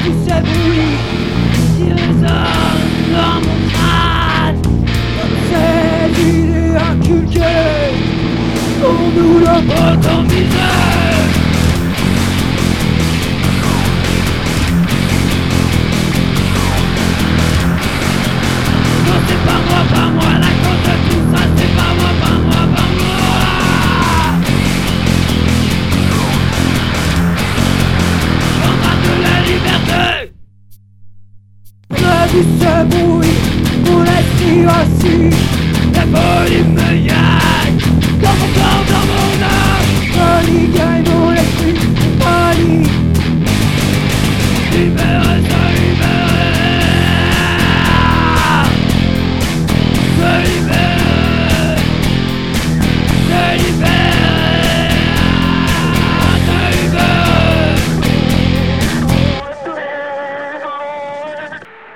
tous ces bruits qui résonnent dans mon crâne, toutes ces idées inculquées pour nous lobotomiser. Non, c'est pas moi, la cause de tout ça, c'est pas moi, pas moi, pas moi. Combat de la liberté. La vie se brouille, mon esprit aussi.